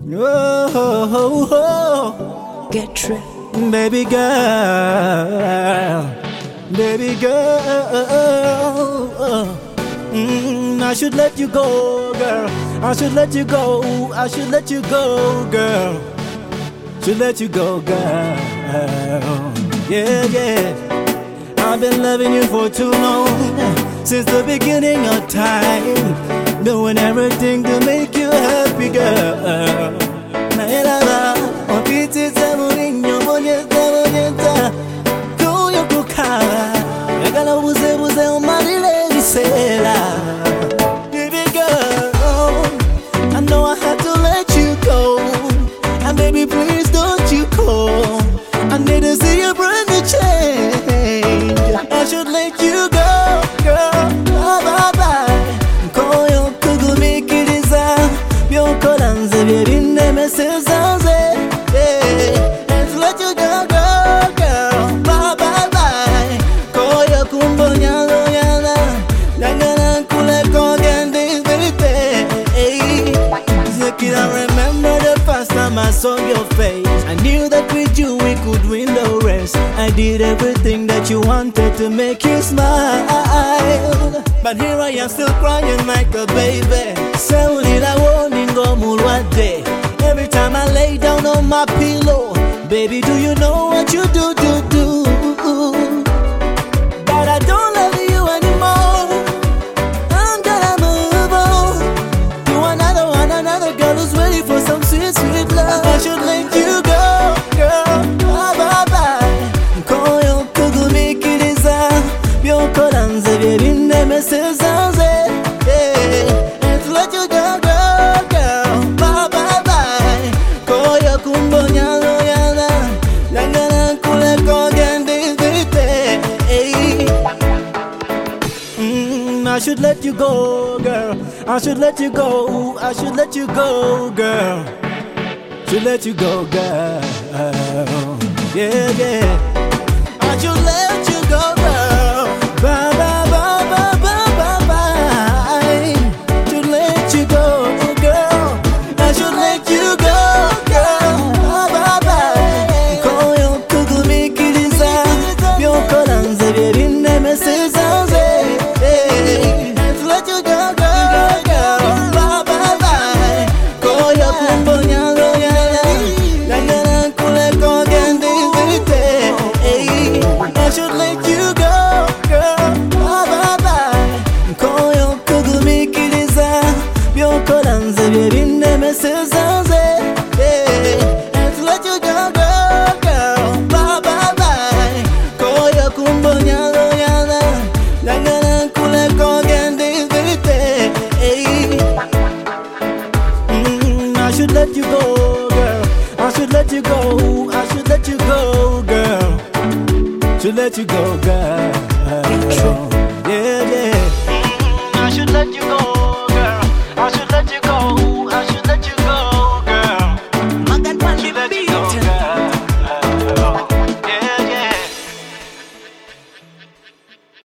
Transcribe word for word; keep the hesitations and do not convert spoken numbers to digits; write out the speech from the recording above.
Oh, oh, Get tripped. oh. Baby girl, baby girl. Mm, I should let you go, girl. I should let you go. I should let you go, girl. Should let you go, girl. Yeah, yeah. I've been loving you for too long, since the beginning of time, doing everything to make you happy, girl. Naelala, opiti zamurinyo, bonyeta, bonyeta, kuyo kukala, yagala buze buze umarile disela. Baby girl, I know I had to let you go, and baby please don't you call. I need to see a brand new change. I should let you go, girl. Bye bye bye. Koyo kugumikiriza, byokolanze byebinde mesezaze. Let's let you go, girl, girl. Bye bye bye. Koyo kumbonya loyana, nagana kule kogende baby. Zeki, I remember the first time I saw your face. I knew that with you we could win the race. I did everything that you wanted to make you smile, but here I am still crying like a baby. So did I warning go mulwade. Every time I lay down on my pillow, baby, do you know what you do, do, do? But I don't love you anymore. I'm gonna move on to another one, another girl who's ready for some sweet, sweet love. I should let you go, girl. Bye, bye, bye. Koyo kugumikiriza, byokolanze byebinde mesezaze. Let's let you go, girl, girl. Bye, bye, bye. Koyo kumbonya loyana, nagana kule kogende baby. Mm, I should let you go, girl. I should let you go. I should let you go, girl. Should let you go, girl. Yeah, yeah. I should let you go, girl. Bye, bye, bye, bye, bye, bye, bye. Should let you go, girl. I should let you go, girl. Bye, bye, bye. Koyo kugumikiriza, byokolanze byebinde mesezaze. Let's let you go, girl, girl. Bye, bye, bye. Koyo kumbonya loyana, nagana kule kogende baby. I should let you go, girl. Bye, bye, bye. Koyo kugumikiriza, byokolanze byebinde mesezaze. Let's let you go, girl, girl. Bye, bye, bye. Koyo kumbonya loyana, nagana kule kogende baby. Mm, I should let you go, girl. I should let you go. I should let you go, girl. Should let you go, girl. Yeah, yeah. I should let you go, girl. I should let you go.